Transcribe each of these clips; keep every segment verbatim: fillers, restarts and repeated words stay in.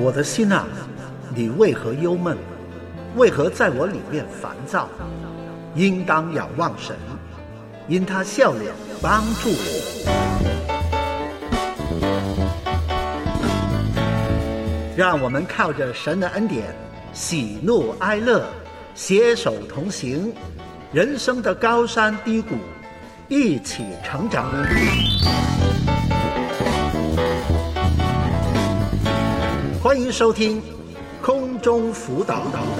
我的心啊，你为何忧闷？为何在我里面烦躁？应当仰望神，因他笑脸帮助我。让我们靠着神的恩典，喜怒哀乐，携手同行，人生的高山低谷，一起成长。欢迎收听空中辅导。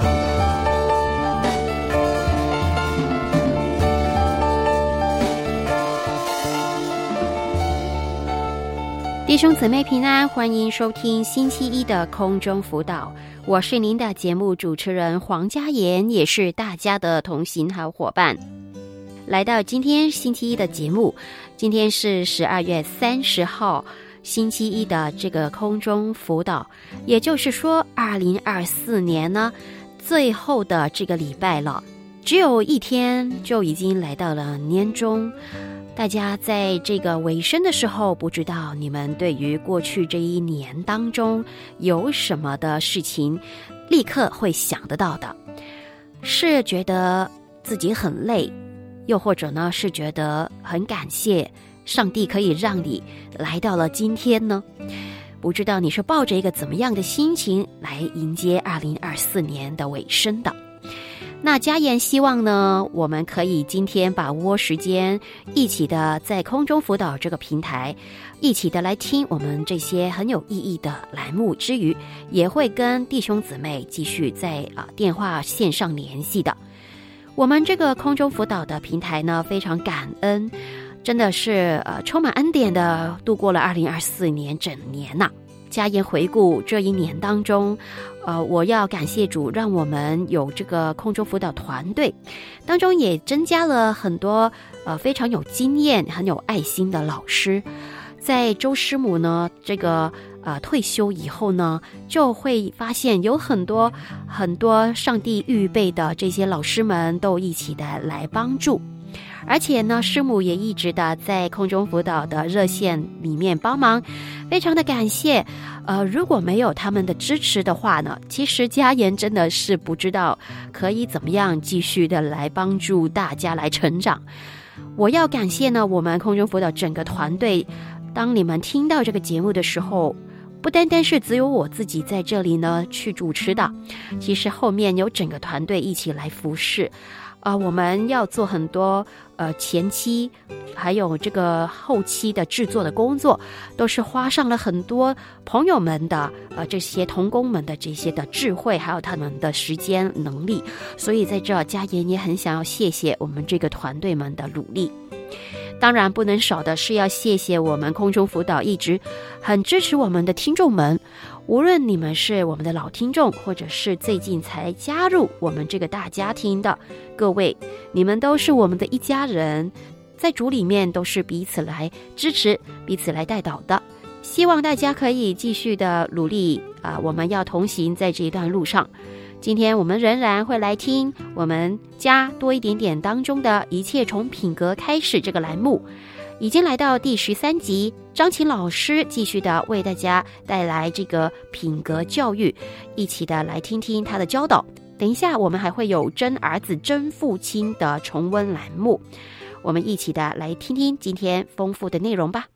弟兄姊妹平安，欢迎收听星期一的空中辅导，我是您的节目主持人黄嘉妍，也是大家的同行好伙伴。来到今天星期一的节目，今天是十二月三十号星期一的这个空中辅导，也就是说二零二四年呢最后的这个礼拜了，只有一天就已经来到了年终。大家在这个尾声的时候，不知道你们对于过去这一年当中有什么的事情立刻会想得到的？是觉得自己很累，又或者呢是觉得很感谢上帝可以让你来到了今天呢？不知道你是抱着一个怎么样的心情来迎接二零二四年的尾声的？那嘉妍希望呢，我们可以今天把握时间，一起的在空中辅导这个平台，一起的来听我们这些很有意义的栏目之余，也会跟弟兄姊妹继续在啊、呃、电话线上联系的。我们这个空中辅导的平台呢，非常感恩，真的是呃充满恩典的度过了二零二四年整年呐、啊。嘉妍回顾这一年当中，呃，我要感谢主，让我们有这个空中辅导团队，当中也增加了很多呃非常有经验、很有爱心的老师。在周师母呢这个呃退休以后呢，就会发现有很多很多上帝预备的这些老师们都一起的来帮助。而且呢，师母也一直的在空中辅导的热线里面帮忙，非常的感谢。呃，如果没有他们的支持的话呢，其实嘉妍真的是不知道可以怎么样继续的来帮助大家来成长。我要感谢呢，我们空中辅导整个团队，当你们听到这个节目的时候，不单单是只有我自己在这里呢去主持的，其实后面有整个团队一起来服侍。呃，我们要做很多呃前期还有这个后期的制作的工作，都是花上了很多朋友们的呃这些同工们的这些的智慧，还有他们的时间能力。所以在这嘉妍也很想要谢谢我们这个团队们的努力。当然不能少的是要谢谢我们空中辅导一直很支持我们的听众们，无论你们是我们的老听众，或者是最近才加入我们这个大家庭的各位，你们都是我们的一家人，在主里面都是彼此来支持，彼此来带导的。希望大家可以继续的努力啊、呃，我们要同行在这一段路上。今天我们仍然会来听我们家多一点点当中的一切从品格开始这个栏目，已经来到第十三集，张琴老师继续的为大家带来这个品格教育，一起的来听听他的教导。等一下我们还会有真儿子真父亲的重温栏目，我们一起的来听听今天丰富的内容吧。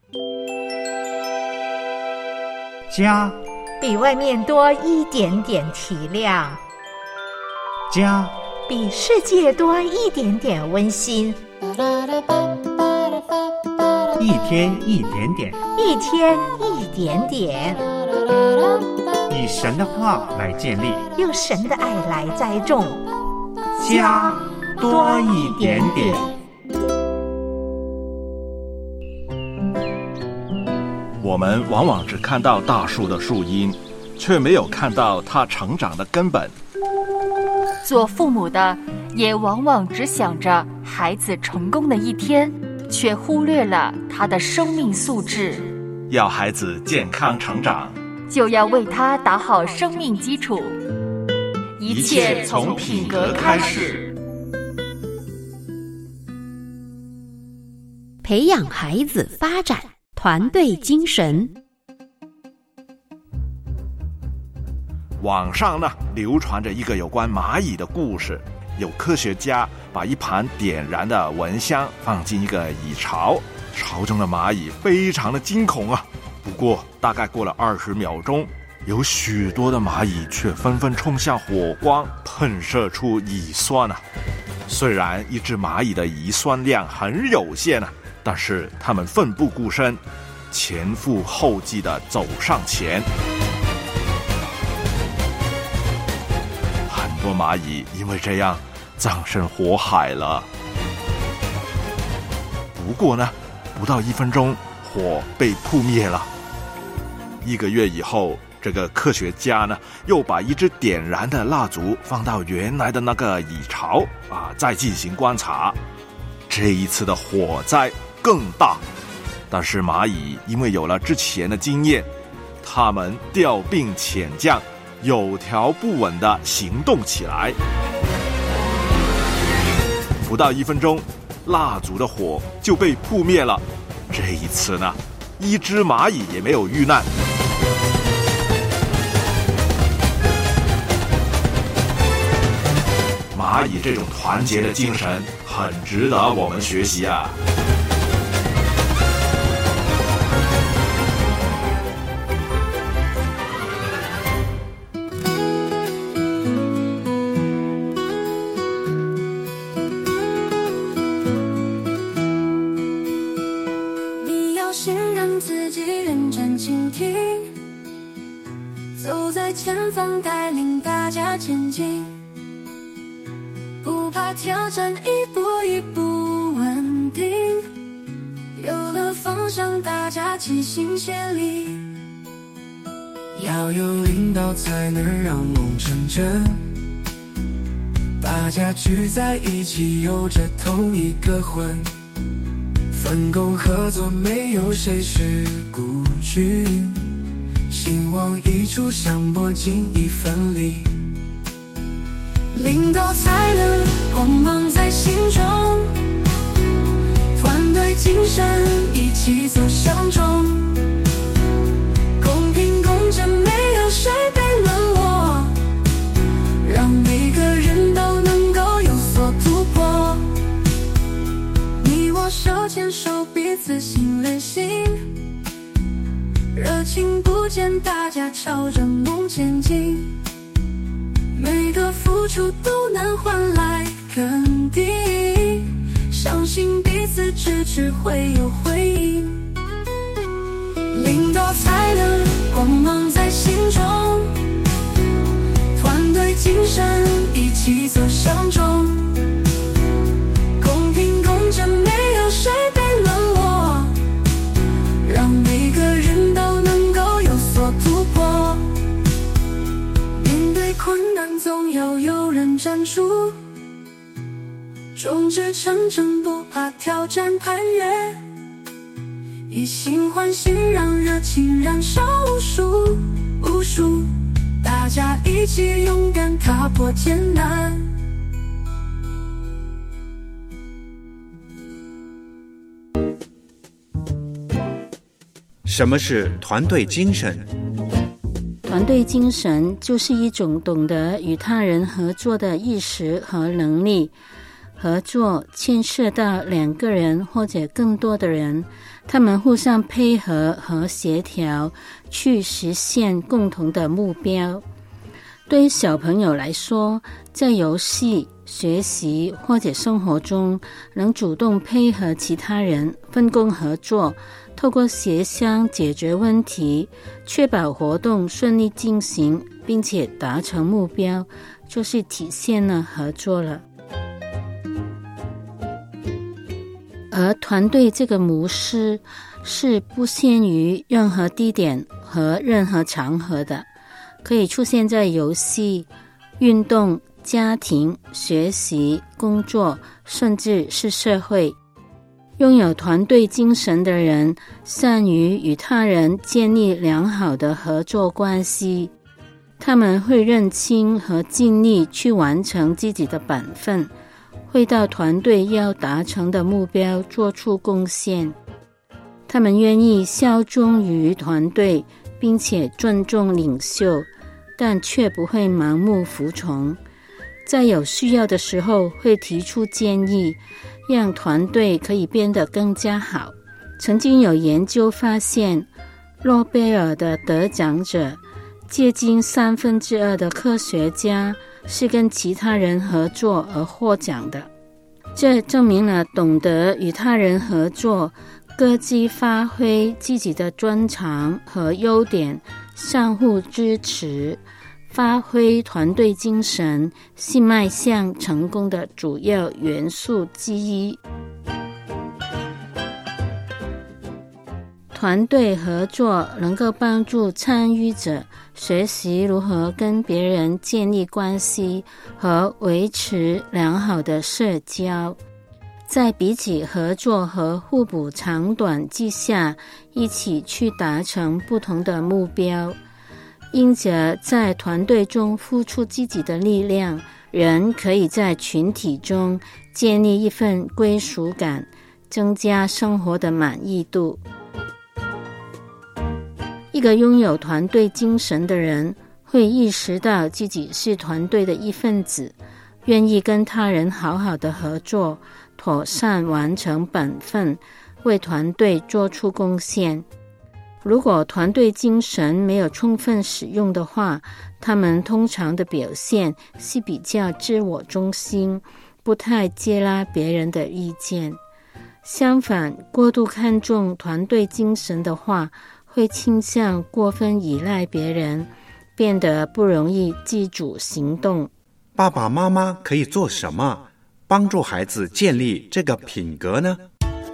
家比外面多一点点体谅， 家比世界多一点点温馨， 一天一点点， 一天一点点， 以神的话来建立， 用神的爱来栽种， 家多一点点。 我们往往只看到大树的树荫，却没有看到它成长的根本。 做父母的也往往只想着孩子成功的一天，却忽略了他的生命素质。 要孩子健康成长， 就要为他打好生命基础。一切从品格开始。 培养孩子发展团队精神。 网上呢流传着一个有关蚂蚁的故事，有科学家把一盘点燃的蚊香放进一个蚁巢，巢中的蚂蚁非常的惊恐啊。不过大概过了二十秒钟，有许多的蚂蚁却纷纷冲向火光，喷射出乙酸啊。虽然一只蚂蚁的乙酸量很有限啊，但是它们奋不顾身，前赴后继地走上前。很多蚂蚁因为这样葬身火海了。不过呢，不到一分钟，火被扑灭了。一个月以后，这个科学家呢，又把一支点燃的蜡烛放到原来的那个蚁巢啊，再进行观察。这一次的火灾更大，但是蚂蚁因为有了之前的经验，它们调兵遣将，有条不紊地行动起来。不到一分钟，蜡烛的火就被扑灭了。这一次呢，一只蚂蚁也没有遇难。蚂蚁这种团结的精神很值得我们学习啊。 你要先让自己认真倾听，走在前方带领大家前进，不怕挑战，一步一步稳定，有了方向，大家齐心协力。 要有领导才能让梦成真，大家聚在一起，有着同一个魂，分工合作，没有谁是孤军，兴旺一处，香波尽一份力。 领导才能光芒在心中，团队精神一起走向终，公平公正，没有谁被冷落，让每个人都能够有所突破。你我手牵手，彼此心连心，热情不减，大家朝着梦前进，每个付出都能换来肯定，相信彼此支持会有回应。领导才能光芒在心中，团队精神一起走向终，公平公正，没有谁被冷落，让每个人都能够有所突破。困难总要有人站住，众志成城，不怕挑战攀越，以心换心，让热情燃烧无数无数，大家一起勇敢踏破艰难。 什么是团队精神？ 团队精神就是一种懂得与他人合作的意识和能力。合作牵涉到两个人或者更多的人，他们互相配合和协调，去实现共同的目标。对于小朋友来说，在游戏、学习或者生活中，能主动配合其他人，分工合作，透过协商解决问题，确保活动顺利进行，并且达成目标，就是体现了合作了。而团队这个模式是不限于任何地点和任何场合的，可以出现在游戏、运动、家庭、学习、工作，甚至是社会。拥有团队精神的人，善于与他人建立良好的合作关系，他们会认清和尽力去完成自己的本分，会到团队要达成的目标做出贡献。他们愿意效忠于团队，并且尊重领袖， 但却不会盲目服从。在有需要的时候会提出建议，让团队可以变得更加好。曾经有研究发现，诺贝尔的得奖者接近三分之二的科学家是跟其他人合作而获奖的。这证明了懂得与他人合作，各自发挥自己的专长和优点，相互支持，发挥团队精神，是迈向成功的主要元素之一。团队合作能够帮助参与者学习如何跟别人建立关系和维持良好的社交，在彼此合作和互补长短之下，一起去达成不同的目标。因着在团队中付出自己的力量，人可以在群体中建立一份归属感，增加生活的满意度。一个拥有团队精神的人会意识到自己是团队的一份子，愿意跟他人好好的合作，妥善完成本分，为团队做出贡献。如果团队精神没有充分使用的话，他们通常的表现是比较自我中心，不太接纳别人的意见。相反，过度看重团队精神的话，会倾向过分依赖别人，变得不容易自主行动。 爸爸妈妈可以做什么帮助孩子建立这个品格呢？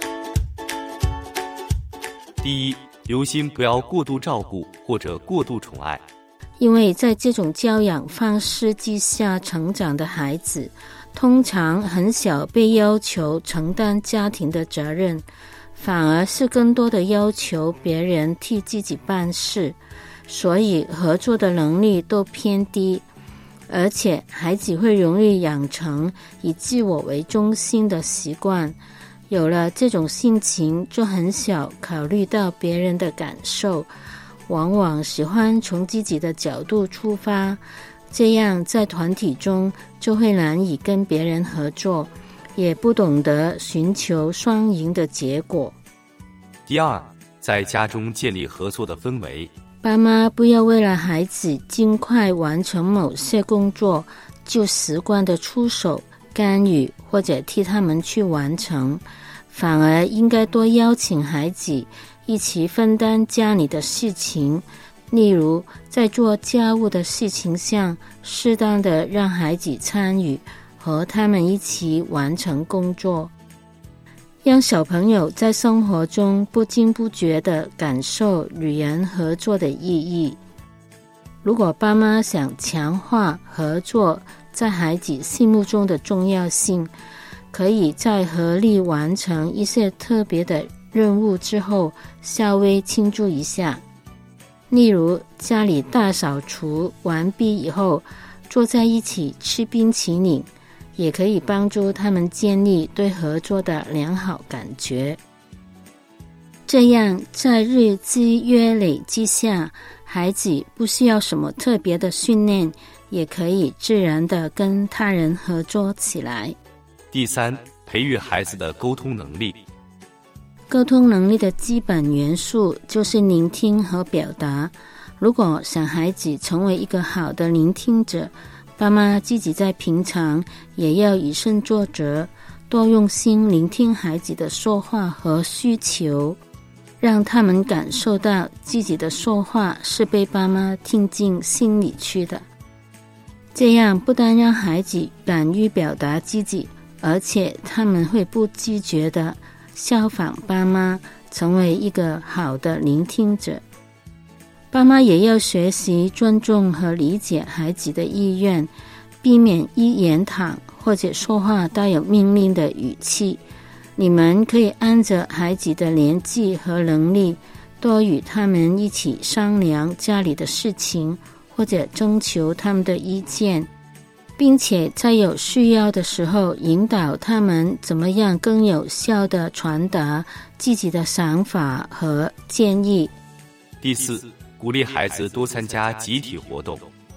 第一，留心不要过度照顾或者过度宠爱。 因为在这种教养方式之下成长的孩子，通常很小被要求承担家庭的责任，反而是更多的要求别人替自己办事，所以合作的能力都偏低。而且孩子会容易养成以自我为中心的习惯，有了这种性情，就很少考虑到别人的感受，往往喜欢从自己的角度出发，这样在团体中就会难以跟别人合作，也不懂得寻求双赢的结果。 第二，在家中建立合作的氛围。 爸妈不要为了孩子尽快完成某些工作，就习惯的出手干预或者替他们去完成，反而应该多邀请孩子一起分担家里的事情。例如在做家务的事情上，适当的让孩子参与，和他们一起完成工作，让小朋友在生活中不经不觉地感受与人合作的意义。如果爸妈想强化合作在孩子心目中的重要性，可以在合力完成一些特别的任务之后稍微庆祝一下。例如家里大扫除完毕以后，坐在一起吃冰淇淋，也可以帮助他们建立对合作的良好感觉。这样在日积月累之下，孩子不需要什么特别的训练，也可以自然地跟他人合作起来。 第三，培育孩子的沟通能力。 沟通能力的基本元素就是聆听和表达。如果想孩子成为一个好的聆听者，爸妈自己在平常也要以身作则，多用心聆听孩子的说话和需求，让他们感受到自己的说话是被爸妈听进心里去的。这样不但让孩子敢于表达自己，而且他们会不自觉地效仿爸妈，成为一个好的聆听者。爸妈也要学习尊重和理解孩子的意愿，避免一言堂或者说话带有命令的语气。你们可以按着孩子的年纪和能力，多与他们一起商量家里的事情，或者征求他们的意见，并且在有需要的时候引导他们怎么样更有效地传达自己的想法和建议。 第四，鼓励孩子多参加集体活动。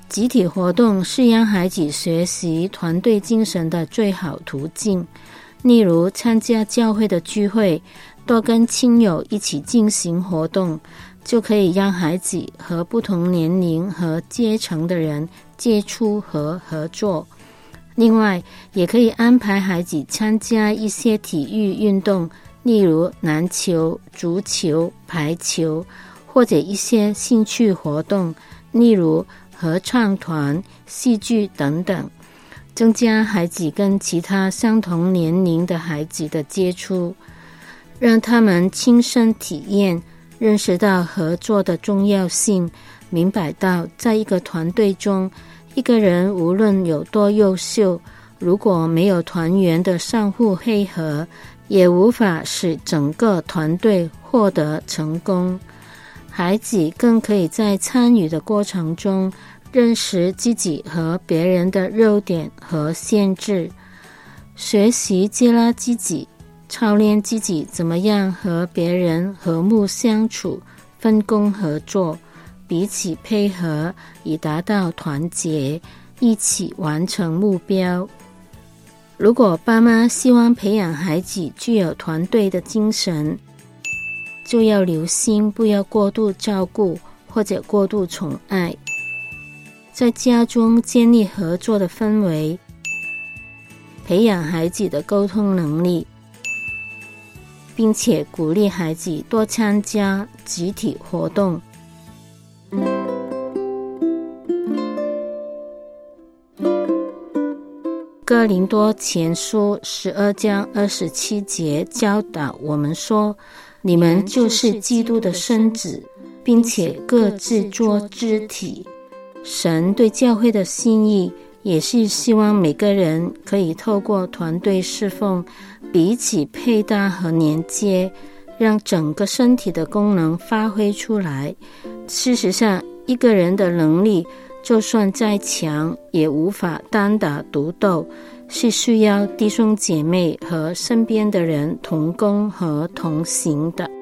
集体活动是让孩子学习团队精神的最好途径，例如参加教会的聚会，多跟亲友一起进行活动，就可以让孩子和不同年龄和阶层的人接触和合作。另外，也可以安排孩子参加一些体育运动，例如篮球、足球、排球，或者一些兴趣活动，例如合唱团、戏剧等等，增加孩子跟其他相同年龄的孩子的接触，让他们亲身体验，认识到合作的重要性，明白到在一个团队中，一个人无论有多优秀，如果没有团员的相互配合，也无法使整个团队获得成功。孩子更可以在参与的过程中认识自己和别人的优点和限制，学习接纳自己，操练自己怎么样和别人和睦相处，分工合作，彼此配合，以达到团结，一起完成目标。如果爸妈希望培养孩子具有团队的精神，就要留心不要过度照顾或者过度宠爱，在家中建立合作的氛围，培养孩子的沟通能力，并且鼓励孩子多参加集体活动。哥林多前书十二章二十七节教导我们说，你们就是基督的身子，并且各自作肢体。神对教会的心意也是希望每个人可以透过团队侍奉，彼此配搭和连接，让整个身体的功能发挥出来。事实上，一个人的能力就算再强，也无法单打独斗，是需要弟兄姐妹和身边的人同工和同行的。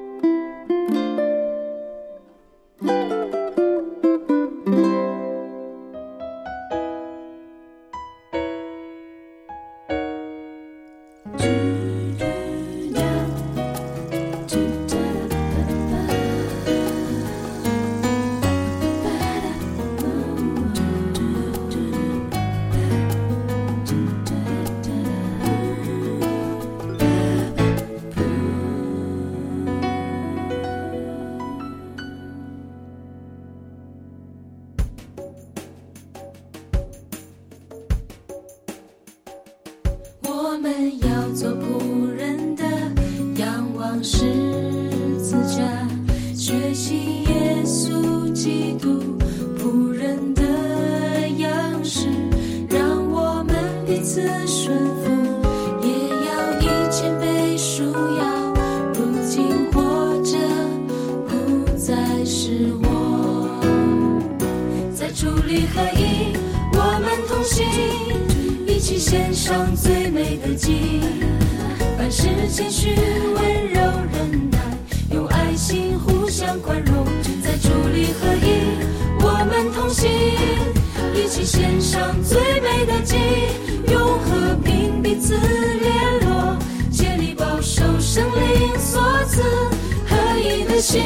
我们要做仆人的，仰望十字架，学习耶稣基督仆人的样式，让我们彼此顺服，也要以谦卑束腰。如今活着不再是我，在主里合一，我们同行，一起献上最美的祭，凡事谦虚温柔忍耐，用爱心互相宽容，在主里合一，我们同行，一起献上最美的祭，用和平彼此联络，竭力保守圣灵所赐合一的心。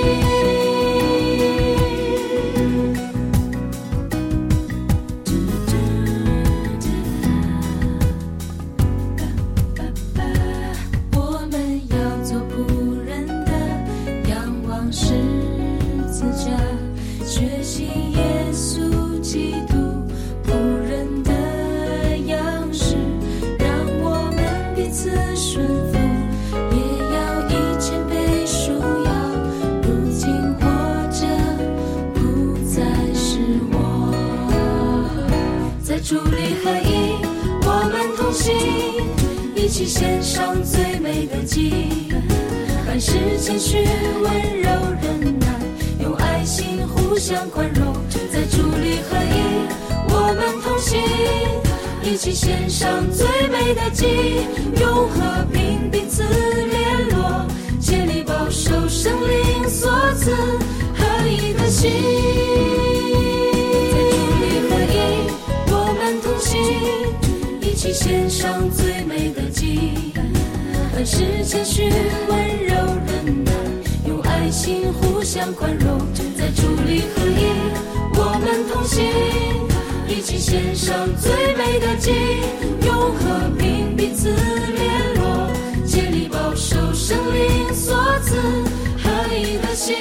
主里合一，我们同行，一起献上最美的祭，凡事谦虚温柔忍耐，用爱心互相宽容，在主里合一，我们同行，一起献上最美的祭，用和平彼此联络，竭力保守圣灵所赐合一的心。在主里们是谦虚温柔忍耐，用爱心互相宽容，在主里合一，我们同行，一起献上最美的祭，用和平彼此联络，竭力保守圣灵所赐合一的心。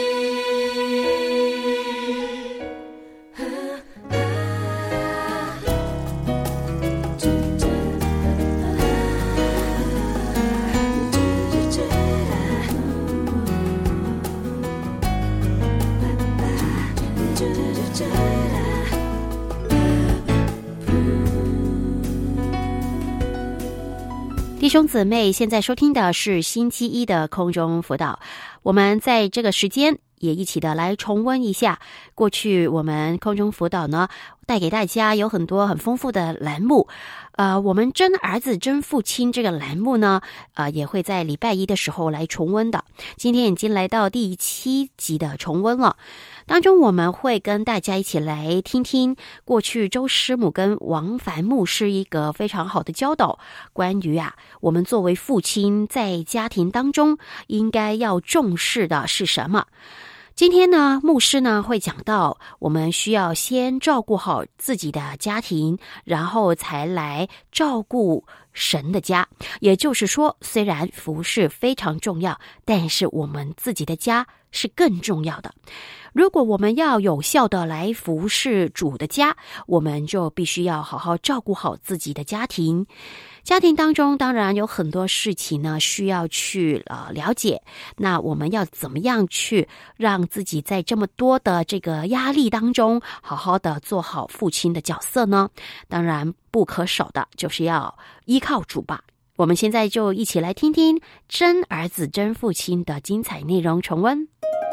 弟兄姊妹，现在收听的是星期一的空中辅导。我们在这个时间也一起的来重温一下过去我们空中辅导呢带给大家有很多很丰富的栏目。呃，我们真儿子真父亲这个栏目呢，呃，也会在礼拜一的时候来重温的。今天已经来到第七集的重温了。当中我们会跟大家一起来听听过去周师母跟王凡牧师一个非常好的教导，关于啊我们作为父亲在家庭当中应该要重视的是什么。今天呢，牧师呢会讲到我们需要先照顾好自己的家庭，然后才来照顾神的家。也就是说，虽然服事非常重要，但是我们自己的家是更重要的。如果我们要有效的来服事主的家，我们就必须要好好照顾好自己的家庭。家庭当中当然有很多事情呢需要去呃了解，那我们要怎么样去让自己在这么多的这个压力当中好好的做好父亲的角色呢？当然不可少的就是要依靠主吧。我们现在就一起来听听真儿子真父亲的精彩内容重温。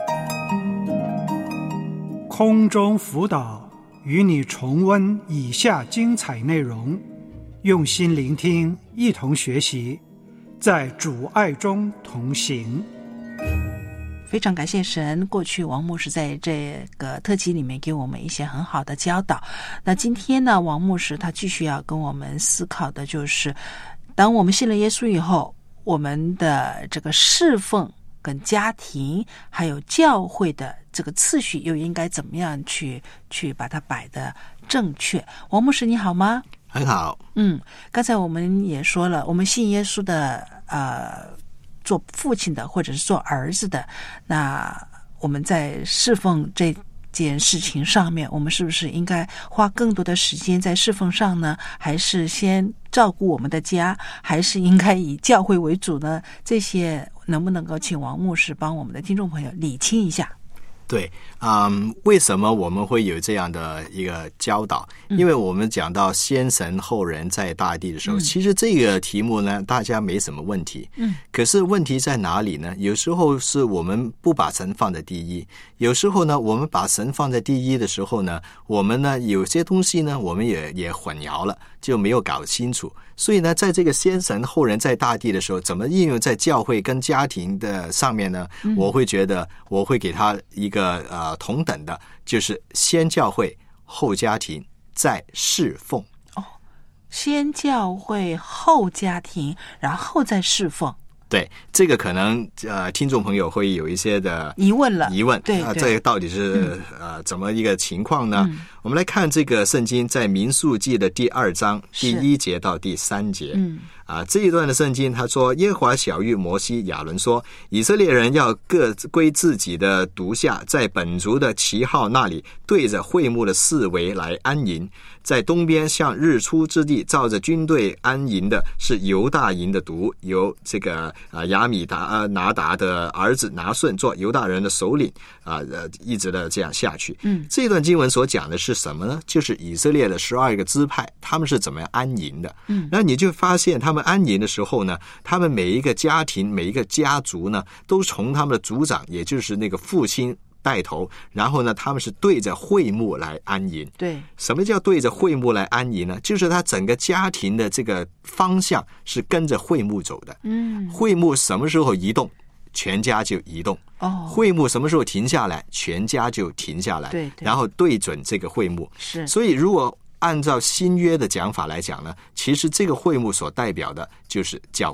空中辅导与你重温以下精彩内容，用心聆听，一同学习，在主爱中同行。 非常感谢神，过去王牧师在这个特辑里面给我们一些很好的教导。那今天呢，王牧师他继续要跟我们思考的就是，当我们信了耶稣以后，我们的这个侍奉跟家庭还有教会的这个次序又应该怎么样去去把它摆得正确。王牧师你好吗？ 很好。 嗯，刚才我们也说了，我们信耶稣的呃做父亲的或者是做儿子的，那我们在侍奉这件事情上面，我们是不是应该花更多的时间在侍奉上呢？还是先照顾我们的家，还是应该以教会为主呢？这些能不能够请王牧师帮我们的听众朋友理清一下？ 对，嗯，为什么我们会有这样的一个教导？因为我们讲到先神后人在大地的时候，嗯、其实这个题目呢，大家没什么问题。嗯，可是问题在哪里呢？有时候是我们不把神放在第一，有时候呢，我们把神放在第一的时候呢，我们呢有些东西呢，我们也也混淆了，就没有搞清楚。所以呢，在这个先神后人在大地的时候，怎么应用在教会跟家庭的上面呢？嗯、我会觉得我会给他一个呃同等的，就是先教会后家庭再侍奉。 哦，先教会后家庭，然后再侍奉。 对，这个可能呃，听众朋友会有一些的疑问了。 疑问， 对， 啊，这个到底是、嗯、呃怎么一个情况呢？嗯、我们来看这个圣经在民数记的第二章第一节到第三节。嗯。啊，这一段的圣经他说，耶和华晓谕摩西亚伦说，以色列人要各归自己的独下，在本族的旗号那里对着会幕的四围来安营。在东边向日出之地照着军队安营的是犹大营的族，由这个啊亚米达、啊、拿达的儿子拿顺做犹大人的首领啊，呃，一直的这样下去。嗯，这段经文所讲的是什么呢？就是以色列的十二个支派他们是怎么样安营的。嗯，那你就发现他们安营的时候呢，他们每一个家庭每一个家族呢，都从他们的族长，也就是那个父亲带头，然后呢，他们是对着会幕来安营。 对， 什么叫对着会幕来安营呢？就是他整个家庭的这个方向是跟着会幕走的。嗯，会幕什么时候移动，全家就移动。哦，会幕什么时候停下来，全家就停下来。 对，对， 然后对准这个会幕。 是， 所以如果按照新约的讲法来讲呢，其实这个会幕所代表的就是教会。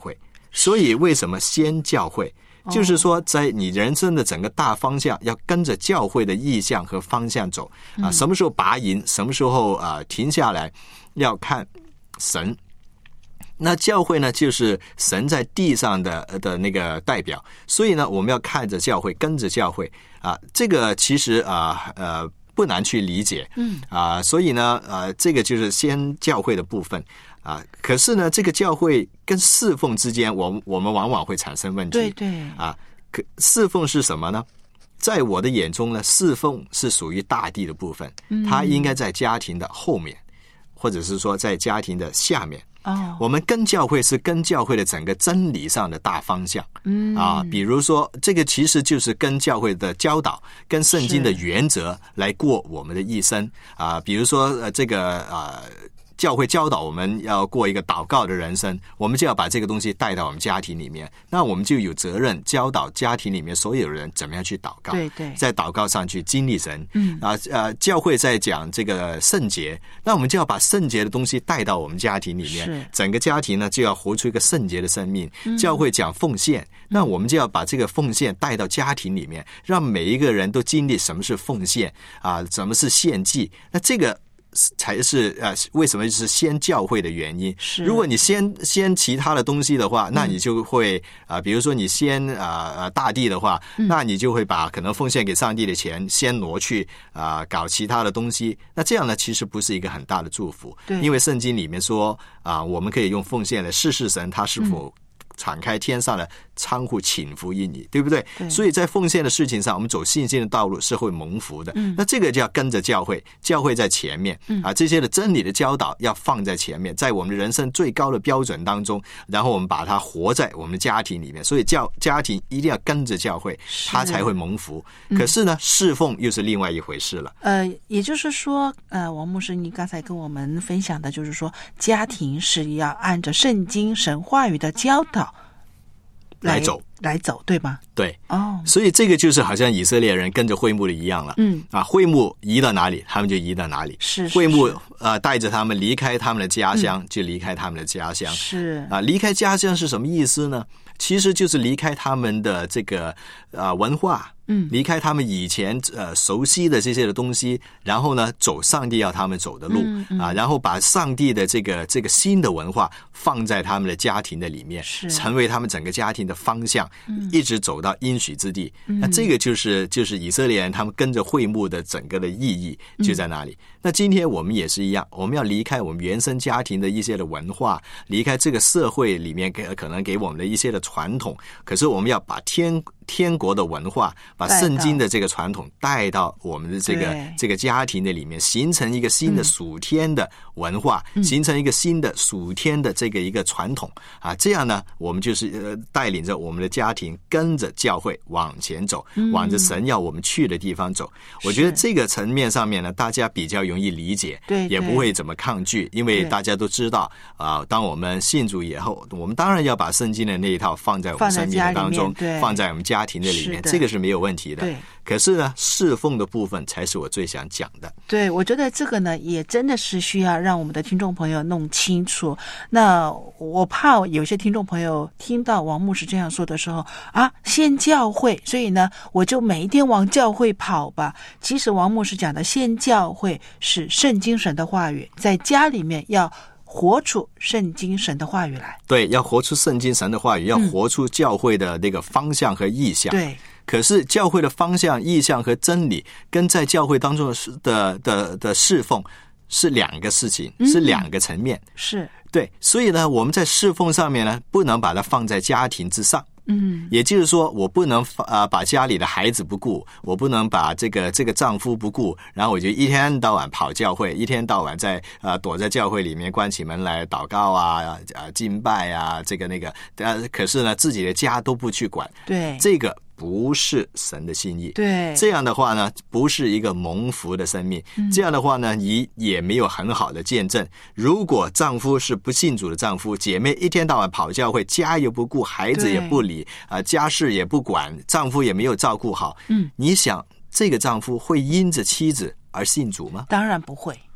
所以为什么先教会？就是说，在你人生的整个大方向，要跟着教会的意向和方向走啊。什么时候拔营，什么时候啊停下来，要看神。那教会呢，就是神在地上的的那个代表，所以呢，我们要看着教会，跟着教会啊。这个其实啊呃不难去理解，嗯啊，所以呢，呃，这个就是先教会的部分。啊，可是呢，这个教会跟侍奉之间，我们我们往往会产生问题。 对对。 啊，可侍奉是什么呢？在我的眼中呢，侍奉是属于大地的部分，嗯、它应该在家庭的后面，或者是说在家庭的下面。哦，我们跟教会是跟教会的整个真理上的大方向。嗯啊，比如说这个其实就是跟教会的教导、跟圣经的原则来过我们的一生啊。比如说呃，这个啊。教会教导我们要过一个祷告的人生，我们就要把这个东西带到我们家庭里面，那我们就有责任教导家庭里面所有人怎么样去祷告， 对对， 在祷告上去经历神。嗯啊呃，教会在讲这个圣洁，那我们就要把圣洁的东西带到我们家庭里面，整个家庭呢就要活出一个圣洁的生命。嗯、教会讲奉献，那我们就要把这个奉献带到家庭里面，让每一个人都经历什么是奉献啊，什么是献祭。那这个才是呃，为什么是先教会的原因？是，如果你先先其他的东西的话，那你就会啊、呃，比如说你先啊呃大地的话，嗯、那你就会把可能奉献给上帝的钱先挪去啊、呃、搞其他的东西。那这样呢，其实不是一个很大的祝福。对，因为圣经里面说啊、呃，我们可以用奉献来试试神他是否、嗯。敞开天上的仓库，请福于你，对不对？对。所以在奉献的事情上，我们走信心的道路是会蒙福的。嗯。那这个就要跟着教会，教会在前面，嗯、啊，这些的真理的教导要放在前面，在我们人生最高的标准当中，然后我们把它活在我们的家庭里面。所以教家庭一定要跟着教会，他才会蒙福。可是呢，侍奉又是另外一回事了。 呃，也就是说，呃，王牧师，你刚才跟我们分享的就是说，家庭是要按着圣经神话语的教导。 来走， 来走，对吗？ 对，哦，所以这个就是好像以色列人跟着会幕的一样了，嗯，啊，会幕移到哪里，他们就移到哪里， 是， 会幕呃带着他们离开他们的家乡，嗯、就离开他们的家乡， 是啊，离开家乡是什么意思呢？其实就是离开他们的这个呃文化。嗯，离开他们以前呃熟悉的这些的东西，然后呢走上帝要他们走的路、嗯嗯、啊，然后把上帝的这个这个新的文化放在他们的家庭的里面，成为他们整个家庭的方向，嗯、一直走到应许之地。嗯、那这个就是就是以色列人他们跟着会幕的整个的意义就在那里。嗯、那今天我们也是一样，我们要离开我们原生家庭的一些的文化，离开这个社会里面给可能给我们的一些的传统，可是我们要把天。天国的文化，把圣经的这个传统带到我们的这个这个家庭的里面，形成一个新的属天的文化，嗯、形成一个新的属天的这个一个传统啊。这样呢，我们就是呃带领着我们的家庭跟着教会往前走，嗯、往着神要我们去的地方走。我觉得这个层面上面呢，大家比较容易理解， 对， 也不会怎么抗拒，因为大家都知道啊、呃，当我们信主以后，我们当然要把圣经的那一套放在我们生命的当中，放在我们家。家庭的里面，这个是没有问题的。 对， 可是呢，侍奉的部分才是我最想讲的。 对，我觉得这个呢，也真的是需要让我们的听众朋友弄清楚。那我怕有些听众朋友听到王牧师这样说的时候啊，先教会，所以呢，我就每一天往教会跑吧。其实王牧师讲的先教会是圣经神的话语，在家里面要活出圣经神的话语来。 对，要活出圣经神的话语，要活出教会的那个方向和意向。 对、嗯， 可是教会的方向、意向和真理，跟在教会当中的的的的侍奉是两个事情，是两个层面。 嗯、是对，所以呢，我们在侍奉上面呢，不能把它放在家庭之上。 嗯， 也就是说，我不能啊、呃、把家里的孩子不顾，我不能把这个这个丈夫不顾，然后我就一天到晚跑教会，一天到晚在啊、呃、躲在教会里面关起门来祷告啊啊、呃、敬拜啊，这个那个，呃，可是呢自己的家都不去管， 对， 这个不是神的心意。 对， 这样的话呢，不是一个蒙福的生命。嗯、这样的话呢，你也没有很好的见证。如果丈夫是不信主的丈夫，姐妹一天到晚跑教会，家又不顾，孩子也不理，啊、呃，家事也不管，丈夫也没有照顾好。 嗯， 你想这个丈夫会因着妻子而信主吗？ 当然不会。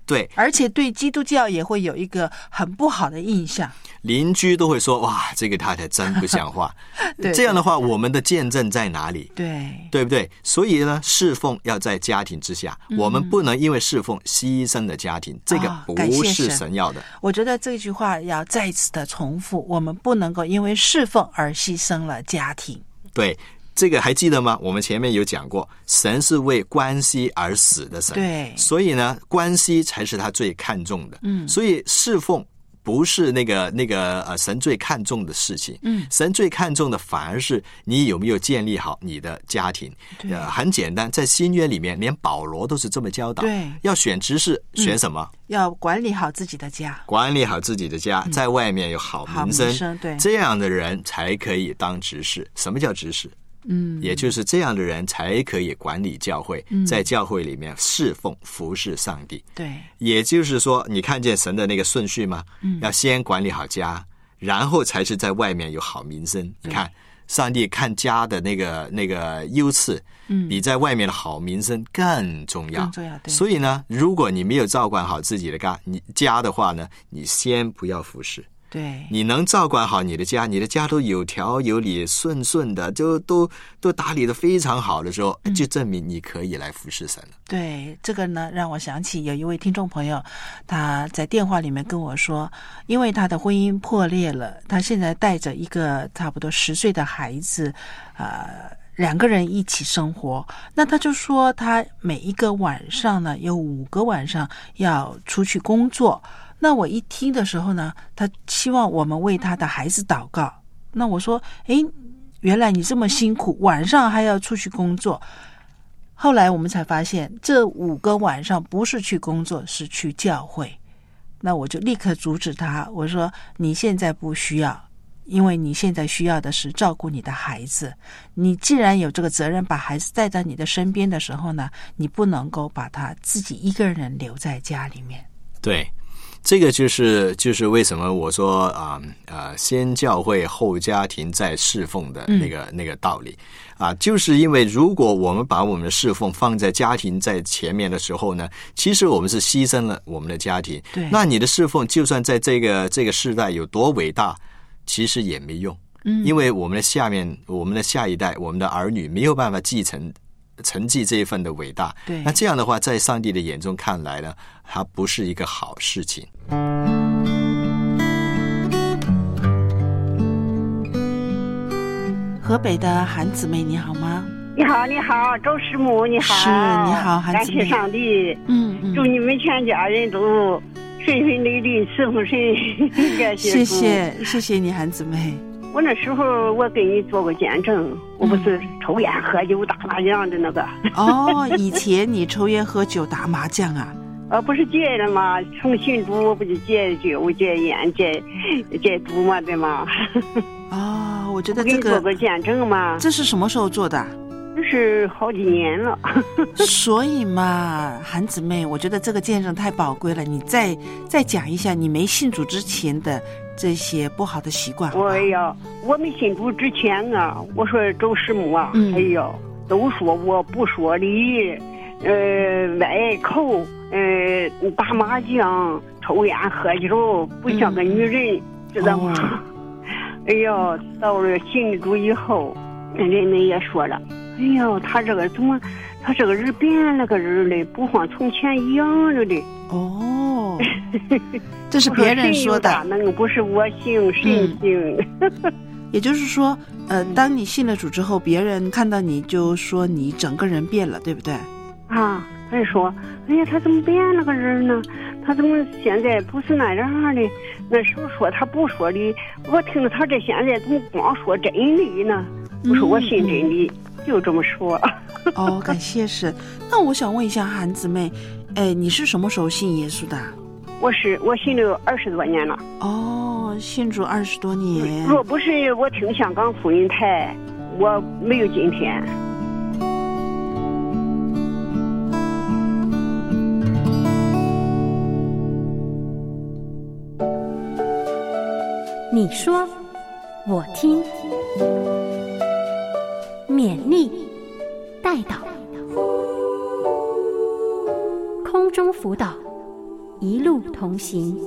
对， 而且对基督教也会有一个很不好的印象， 邻居都会说哇，这个太太真不像话。 对， 这样的话我们的见证在哪里？ 对， 对不对？所以呢，侍奉要在家庭之下，嗯、我们不能因为侍奉牺牲了家庭，这个不是神要的。 我觉得这句话要再次的重复，我们不能够因为侍奉而牺牲了家庭。 对，这个还记得吗？我们前面有讲过，神是为关系而死的神， 对， 所以呢，关系才是他最看重的。嗯，所以侍奉不是那个那个呃神最看重的事情。嗯，神最看重的反而是你有没有建立好你的家庭。 对， 呃，很简单，在新约里面，连保罗都是这么教导。 对， 要选执事，选什么？ 嗯，要管理好自己的家， 管理好自己的家，在外面有好名声。 好名声，对， 这样的人才可以当执事。什么叫执事？嗯，也就是这样的人才可以管理教会，嗯、在教会里面侍奉服侍上帝。 对， 也就是说，你看见神的那个顺序吗？嗯，要先管理好家，然后才是在外面有好名声。你看，上帝看家的那个那个优次，嗯，比在外面的好名声更重要。 更重要，对。 所以呢，如果你没有照管好自己的家，你家的话呢，你先不要服侍。 对， 你能照管好你的家，你的家都有条有理，顺顺的，就都都打理得非常好的时候，就证明你可以来服侍神了。 对，这个呢，让我想起有一位听众朋友，他在电话里面跟我说，因为他的婚姻破裂了，他现在带着一个差不多十岁的孩子，呃，两个人一起生活。那他就说，他每一个晚上呢，有五个晚上要出去工作。那我一听的时候呢，他希望我们为他的孩子祷告。那我说，诶，原来你这么辛苦，晚上还要出去工作。后来我们才发现，这五个晚上不是去工作，是去教会。那我就立刻阻止他，我说你现在不需要，因为你现在需要的是照顾你的孩子。你既然有这个责任把孩子带到你的身边的时候呢，你不能够把他自己一个人留在家里面。 对，这个就是就是为什么我说啊啊、呃，先教会后家庭再侍奉的那个、嗯、那个道理啊，就是因为如果我们把我们的侍奉放在家庭在前面的时候呢，其实我们是牺牲了我们的家庭。 对， 那你的侍奉就算在这个这个世代有多伟大，其实也没用。嗯，因为我们的下面我们的下一代，我们的儿女没有办法继承。承继这一份的伟大， 对， 那这样的话，在上帝的眼中看来呢，它不是一个好事情。 河北的韩姊妹，你好吗？ 你好，你好，周师母，你好。 是，你好，韩姊妹。 感谢上帝， 嗯嗯， 祝你们全家人都顺顺利利，侍奉神。 谢谢，谢谢你，韩姊妹。 我那时候我给你做过见证，我不是抽烟喝酒打麻将的那个。 哦，以前你抽烟喝酒打麻将啊？ 呃，不是戒了吗？从信主我不就戒酒戒烟戒戒毒嘛，对吗？ 哦，我觉得这个给你做过见证吗？ 这是什么时候做的？ 这是好几年了。 所以嘛，韩姊妹，我觉得这个见证太宝贵了，你再再讲一下你没信主之前的这些不好的习惯。 哎呀，我没信主之前啊，我说周师母啊，嗯、哎呀，都说我不说理，呃，歪口，呃，打麻将、抽烟、喝酒，不像个女人，嗯、知道吗？哦、哎呀，到了信主以后，人们也说了，哎呀，他这个怎么，他这个人变了个人嘞，不像从前一样了的。 哦，这是别人说的， 那个不是我信，神信。 嗯、也就是说，呃，当你信了主之后，别人看到你就说你整个人变了，对不对？ 啊，他就说，哎呀，他怎么变了个人呢？他怎么现在不是那样的？那时候说他不说理，我听着他这现在怎么光说真理呢？我说我信真理，嗯、就这么说。 哦，感谢神。那我想问一下韩姊妹，哎，你是什么时候信耶稣的？ 我是我信了二十多年了。 哦，信主二十多年。 若不是我听香港福音台，我没有今天。 你说，我听，勉励，带导，空中辅导， 一路同行。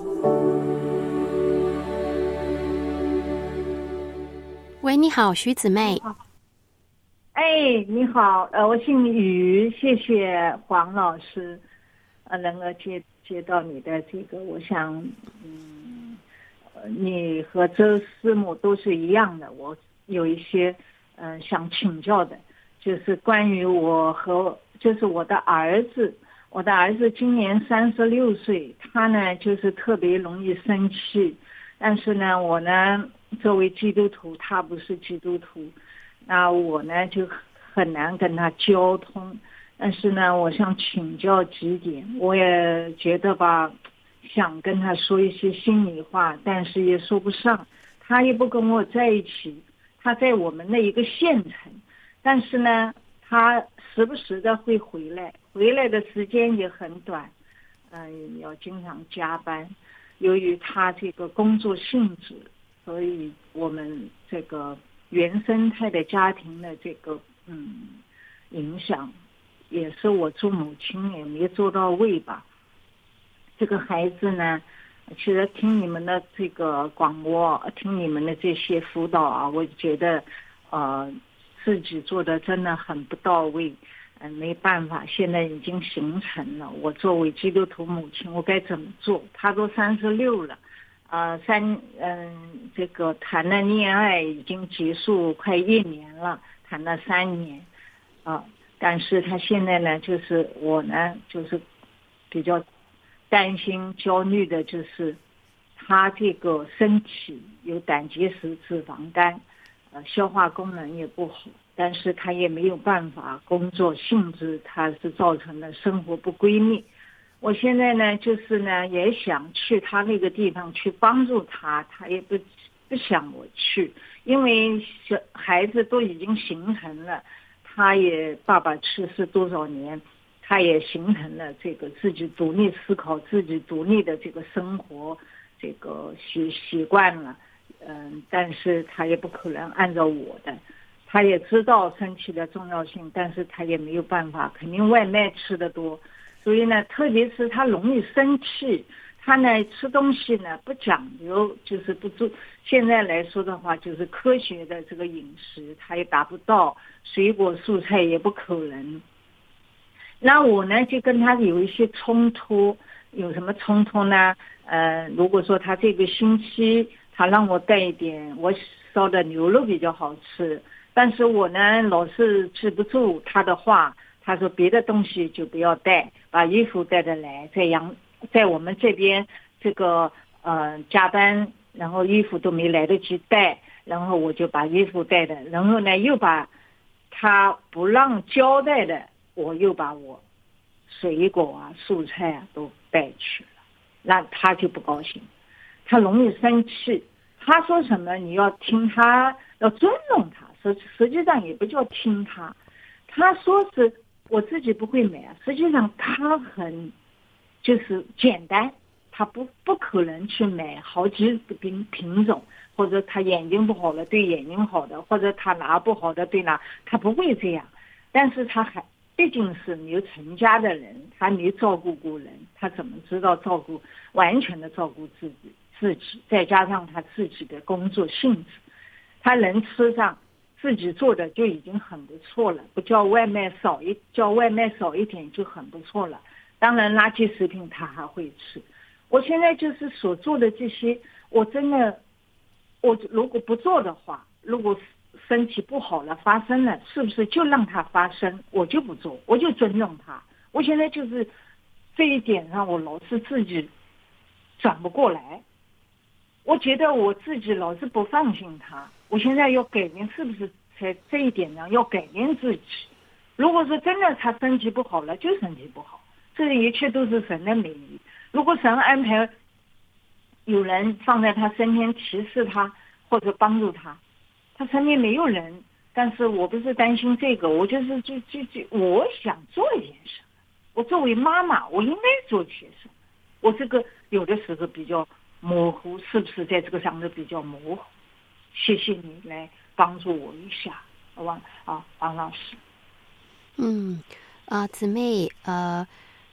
喂，你好，徐姊妹。 哎，你好，呃，我姓于，谢谢黄老师，呃，能够接接到你的这个，我想，嗯，呃你和周师母都是一样的，我有一些，嗯、呃，想请教的，就是关于我和，就是我的儿子，我的儿子今年三十六岁，他呢就是特别容易生气，但是呢，我呢作为基督徒，他不是基督徒。那我呢就很难跟他交通，但是呢我想请教几点，我也觉得吧想跟他说一些心里话，但是也说不上，他也不跟我在一起，他在我们的一个县城，但是呢他时不时的会回来，回来的时间也很短，嗯，要经常加班，由于他这个工作性质，所以我们这个原生态的家庭的这个嗯影响，也是我做母亲也没做到位吧。这个孩子呢，其实听你们的这个广播，听你们的这些辅导啊，我觉得呃自己做的真的很不到位，嗯、呃，没办法，现在已经形成了。我作为基督徒母亲，我该怎么做？他都三十六了。呃，三嗯，这个谈了恋爱已经结束快一年了，谈了三年，啊、呃，但是他现在呢，就是我呢，就是比较担心、焦虑的，就是他这个身体有胆结石、脂肪肝，呃，消化功能也不好，但是他也没有办法，工作性质他是造成了生活不规律。我现在呢，就是呢，也想去他那个地方去帮助他，他也不不想我去，因为小孩子都已经形成了，他也爸爸去世多少年，他也形成了这个自己独立思考、自己独立的这个生活这个习习惯了，嗯，但是他也不可能按照我的，他也知道身体的重要性，但是他也没有办法，肯定外卖吃得多。所以呢，特别是他容易生气，他呢吃东西呢不讲究，就是不做。现在来说的话，就是科学的这个饮食，他也达不到，水果蔬菜也不可能。那我呢就跟他有一些冲突，有什么冲突呢？呃，如果说他这个星期他让我带一点我烧的牛肉比较好吃，但是我呢老是记不住他的话。他说别的东西就不要带，把衣服带着来，在阳在我们这边这个呃加班，然后衣服都没来得及带，然后我就把衣服带的，然后呢又把他不让交代的，我又把我水果啊蔬菜啊都带去了，那他就不高兴，他容易生气，他说什么你要听他，要尊重他，实实际上也不叫听他，他说是我自己不会买啊，实际上他很就是简单，他不不可能去买好几品品种，或者他眼睛不好了对眼睛好的，或者他拿不好的对拿，他不会这样。但是他还毕竟是没有成家的人，他没照顾过人，他怎么知道照顾完全的照顾自己自己？再加上他自己的工作性质，他能吃上。自己做的就已经很不错了，不叫外卖少一叫外卖少一点就很不错了。当然垃圾食品他还会吃。我现在就是所做的这些，我真的，我如果不做的话，如果身体不好了发生了，是不是就让它发生？我就不做，我就尊重他。我现在就是这一点上，我老是自己转不过来。我觉得我自己老是不放心他。我现在要改变，是不是在这一点上要改变自己？如果说真的他身体不好了，就身体不好，这一切都是神的美意。如果神安排有人放在他身边提示他或者帮助他，他身边没有人，但是我不是担心这个，我就是就就就我想做一件事，我作为妈妈，我应该做些什么？我这个有的时候比较模糊，是不是在这个上头比较模糊？谢谢你来帮助我一下，王啊王老师。 嗯啊，姊妹呃，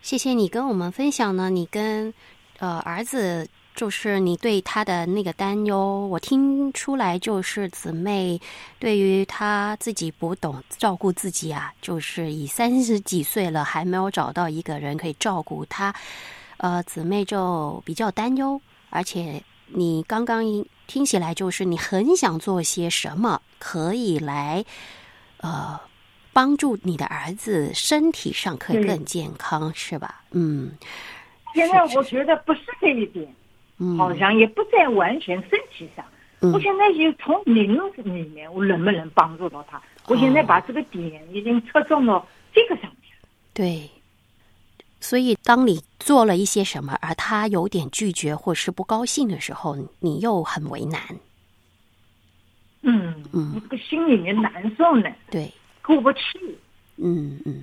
谢谢你跟我们分享呢，你跟呃儿子就是你对他的那个担忧，我听出来就是姊妹对于他自己不懂照顾自己啊，就是以三十几岁了还没有找到一个人可以照顾他，呃，姊妹就比较担忧，而且你刚刚听起来就是你很想做些什么可以来呃帮助你的儿子身体上可以更健康，是吧？嗯， 现在我觉得不是这一点。好像也不在完全身体上，嗯、我现在就从灵里面，我能不能帮助到他？我现在把这个点已经侧重到这个上面了。 对，所以当你做了一些什么，而他有点拒绝或是不高兴的时候，你又很为难。 嗯嗯，这个心里面难受呢。 对， 过不去。 嗯嗯。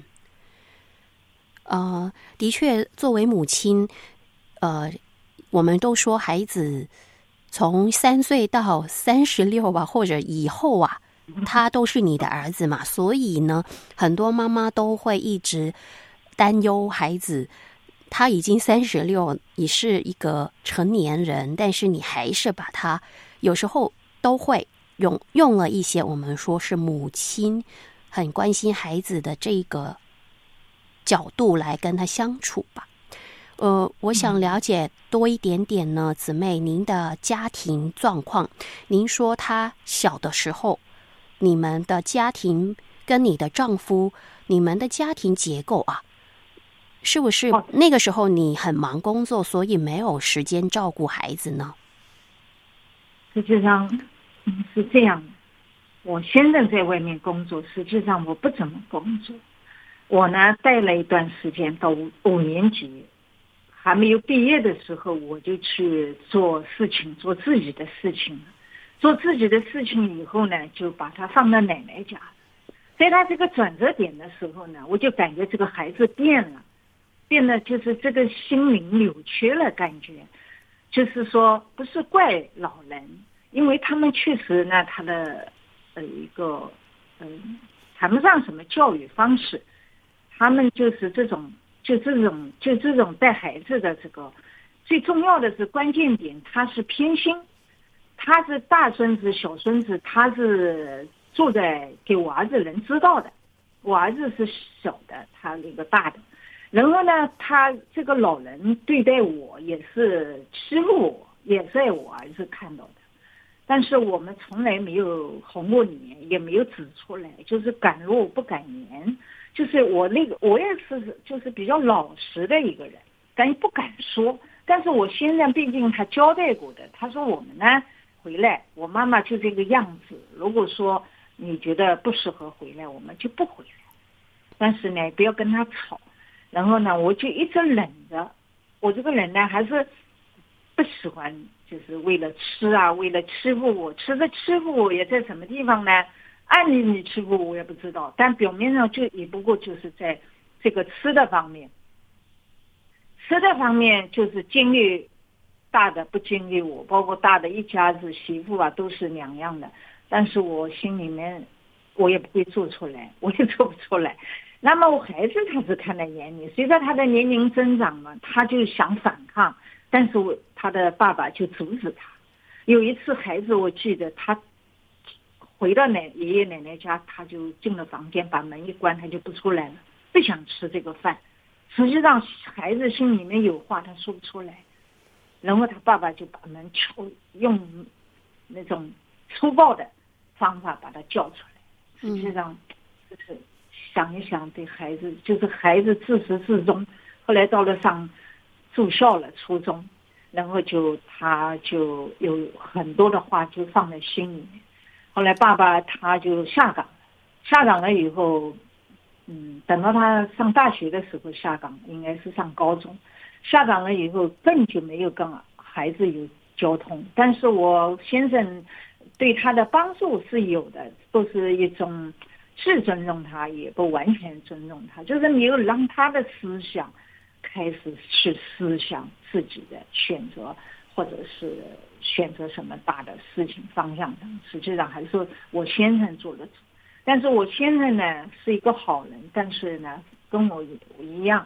呃，的确，作为母亲，呃。我们都说孩子从三岁到三十六吧，或者以后啊，他都是你的儿子嘛。所以呢，很多妈妈都会一直担忧孩子，他已经三十六，你是一个成年人，但是你还是把他有时候都会用用了一些我们说是母亲很关心孩子的这个角度来跟他相处吧。呃，我想了解多一点点呢，姊妹，您的家庭状况。您说他小的时候，你们的家庭跟你的丈夫，你们的家庭结构啊，是不是那个时候你很忙工作，所以没有时间照顾孩子呢？ 实际上是这样的，我现在在外面工作，实际上我不怎么工作。我呢带了一段时间到五五年级。还没有毕业的时候，我就去做事情，做自己的事情了。做自己的事情以后呢，就把他放到奶奶家。在他这个转折点的时候呢，我就感觉这个孩子变了，变得就是这个心灵扭曲了，感觉就是说不是怪老人，因为他们确实呢，他的呃一个嗯、呃、谈不上什么教育方式，他们就是这种。就这种就这种带孩子的这个，最重要的是关键点，他是偏心，他是大孙子小孙子，他是住在给我儿子人知道的，我儿子是小的，他那个大的，然后呢，他这个老人对待我也是欺负我，也在我儿子看到的，但是我们从来没有哄过你，也没有指出来，就是敢怒不敢言。就是我那个，我也是就是比较老实的一个人，但不敢说。但是我先生毕竟他交代过的，他说我们呢回来，我妈妈就这个样子。如果说你觉得不适合回来，我们就不回来。但是呢，不要跟他吵。然后呢，我就一直忍着。我这个人呢，还是不喜欢，就是为了吃啊，为了欺负我，吃的欺负我也在什么地方呢？暗里你欺负我也不知道，但表面上就也不过就是在这个吃的方面，吃的方面就是经历大的不经历我，包括大的一家子媳妇啊都是两样的，但是我心里面我也不会做出来，我也做不出来。那么我孩子他是看在眼里，随着他的年龄增长嘛，他就想反抗，但是我他的爸爸就阻止他。有一次孩子我记得他回到奶爷爷奶奶家，他就进了房间，把门一关，他就不出来了，不想吃这个饭。实际上孩子心里面有话他说不出来，然后他爸爸就把门敲，用那种粗暴的方法把他叫出来。实际上就是想一想，对孩子就是孩子自始至终，后来到了上住校了初中，然后就他就有很多的话就放在心里面。后来爸爸他就下岗，下岗了以后，嗯，等到他上大学的时候下岗，应该是上高中，下岗了以后更就没有跟孩子有交通。但是我先生对他的帮助是有的，都是一种是尊重他，也不完全尊重他，就是没有让他的思想开始去思想自己的选择，或者是选择什么大的事情方向上，实际上还是我先生做的主。但是我先生呢是一个好人，但是呢跟我一样，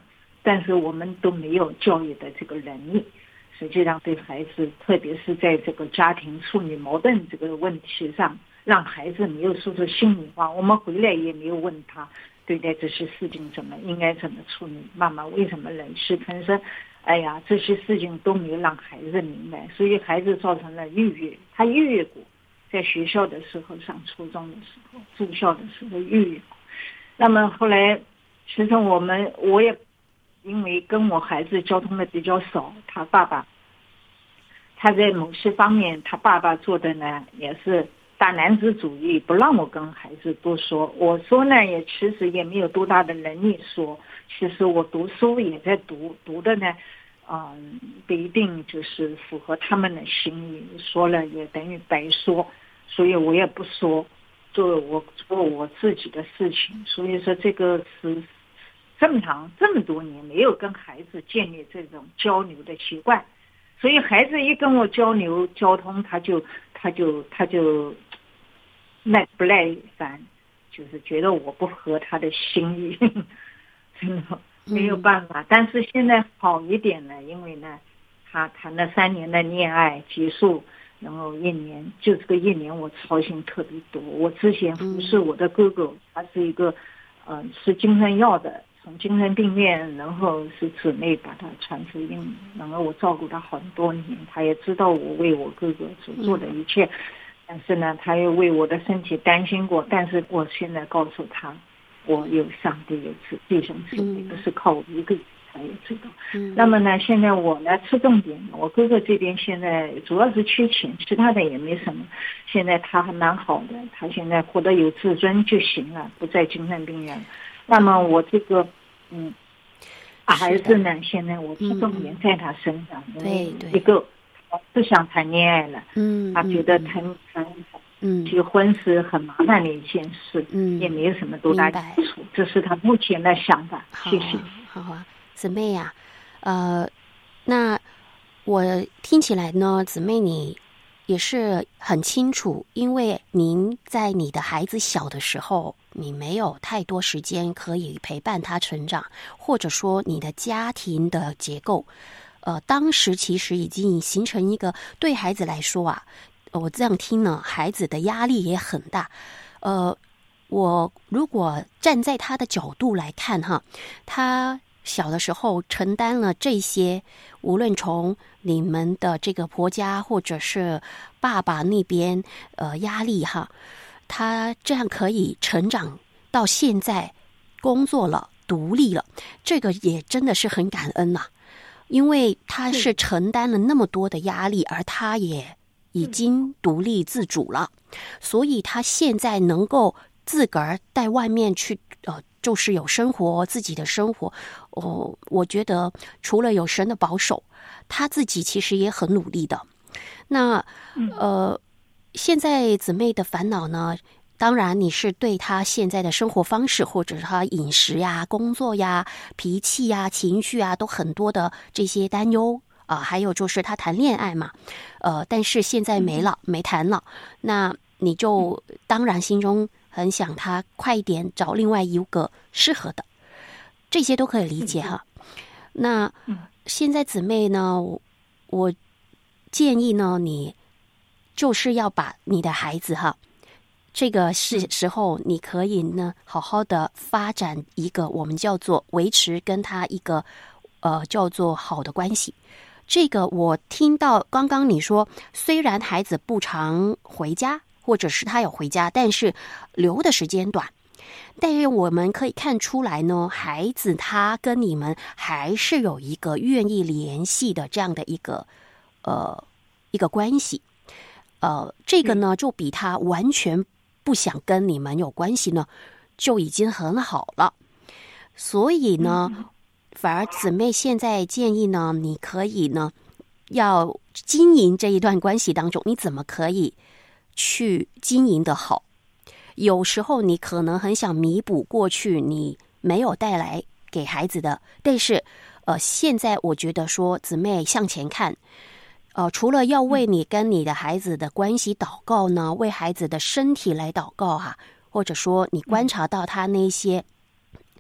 但是我们都没有教育的这个能力。实际上对孩子，特别是在这个家庭处理矛盾这个问题上，让孩子没有说出心里话，我们回来也没有问他对待这些事情怎么应该怎么处理，妈妈为什么忍气吞声，哎呀，这些事情都没有让孩子明白，所以孩子造成了抑郁。他抑郁过，在学校的时候，上初中的时候，住校的时候抑郁过。那么后来其实我们我也因为跟我孩子交通的比较少，他爸爸他在某些方面他爸爸做的呢也是大男子主义，不让我跟孩子多说。我说呢也其实也没有多大的能力说，其实我读书也在读，读的呢嗯，不一定就是符合他们的心意，说了也等于白说，所以我也不说，做我做我自己的事情。所以说这个是这么长这么多年没有跟孩子建立这种交流的习惯，所以孩子一跟我交流交通，他就他就他就耐不耐烦，就是觉得我不合他的心意，真的没有办法。但是现在好一点了，因为呢他谈了三年的恋爱结束，然后一年就这个一年我操心特别多。我之前服侍我的哥哥，他是一个嗯、呃、吃精神药的，从精神病院，然后是姊妹把他传福音，然后我照顾他很多年，他也知道我为我哥哥所做的一切，嗯、但是呢他又为我的身体担心过。但是我现在告诉他，我有上帝有弟兄姊妹，不是靠我一个人才有知道。嗯、那么呢现在我呢侧重点，我哥哥这边现在主要是缺钱，其他的也没什么。现在他还蛮好的，他现在活得有自尊就行了，不在精神病院。那么我这个嗯孩子呢，现在我侧重点在他身上。 对对， 一个不想谈恋爱了，嗯，他觉得谈谈嗯结婚是很麻烦的一件事，嗯，也没有什么多大基础，这是他目前的想法。谢谢。 好啊，姊妹呀、啊，呃，那我听起来呢，姊妹你也是很清楚，因为您在你的孩子小的时候，你没有太多时间可以陪伴他成长，或者说你的家庭的结构，呃，当时其实已经形成一个对孩子来说啊，我这样听呢，孩子的压力也很大。呃，我如果站在他的角度来看哈，他小的时候承担了这些，无论从你们的这个婆家或者是爸爸那边呃压力哈，他这样可以成长到现在工作了独立了，这个也真的是很感恩呐、啊，因为他是承担了那么多的压力，而他也已经独立自主了，所以他现在能够自个儿在外面去呃。就是有生活，自己的生活，哦，我觉得除了有神的保守，他自己其实也很努力的。那呃，现在姊妹的烦恼呢，当然你是对他现在的生活方式，或者是他饮食呀、工作呀、脾气呀、情绪啊，都很多的这些担忧啊、呃。还有就是他谈恋爱嘛，呃，但是现在没了，没谈了，那你就当然心中很想他快一点找另外一个适合的，这些都可以理解哈。那现在姊妹呢，我建议呢，你就是要把你的孩子哈，这个是时候你可以呢好好的发展一个我们叫做维持跟他一个呃叫做好的关系。这个我听到刚刚你说，虽然孩子不常回家，或者是他有回家，但是留的时间短，但是我们可以看出来呢，孩子他跟你们还是有一个愿意联系的这样的一个呃一个关系，呃，这个呢就比他完全不想跟你们有关系呢，就已经很好了。所以呢，反而姊妹现在建议呢，你可以呢要经营这一段关系当中，你怎么可以去经营的好？有时候你可能很想弥补过去你没有带来给孩子的，但是呃，现在我觉得说姊妹向前看，呃，除了要为你跟你的孩子的关系祷告呢，为孩子的身体来祷告哈、啊，或者说你观察到他那些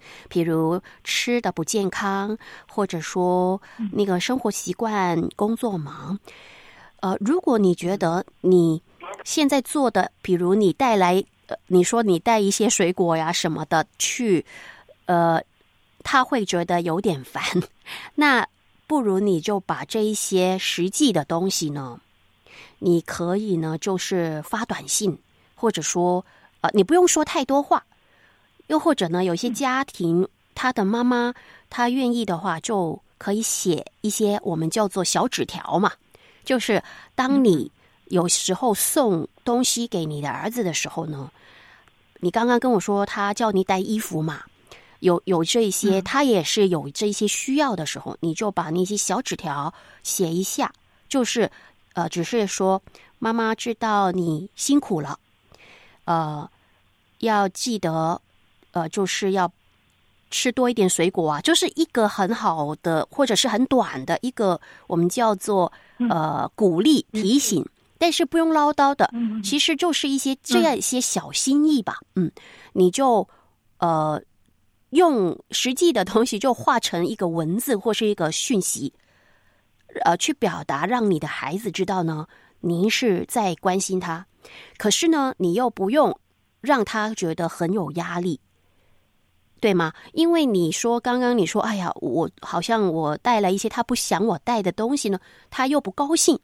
比如吃的不健康，或者说那个生活习惯、工作忙。呃，如果你觉得你现在做的，比如你带来，呃，你说你带一些水果呀什么的去，呃，他会觉得有点烦，那不如你就把这一些实际的东西呢，你可以呢就是发短信，或者说，呃，你不用说太多话，又或者呢，有些家庭他的妈妈她愿意的话，就可以写一些我们叫做小纸条嘛。就是当你有时候送东西给你的儿子的时候呢，你刚刚跟我说他叫你带衣服嘛，有有这些，他也是有这些需要的时候，你就把那些小纸条写一下，就是呃，只是说妈妈知道你辛苦了，呃，要记得呃，就是要吃多一点水果啊，就是一个很好的或者是很短的一个我们叫做呃鼓励提醒，但是不用唠叨的，其实就是一些这样一些小心意吧。嗯，你就呃用实际的东西就化成一个文字或是一个讯息，呃，去表达，让你的孩子知道呢，您是在关心他，可是呢，你又不用让他觉得很有压力。对吗？因为你说刚刚你说，哎呀，我好像我带了一些他不想我带的东西呢，他又不高兴。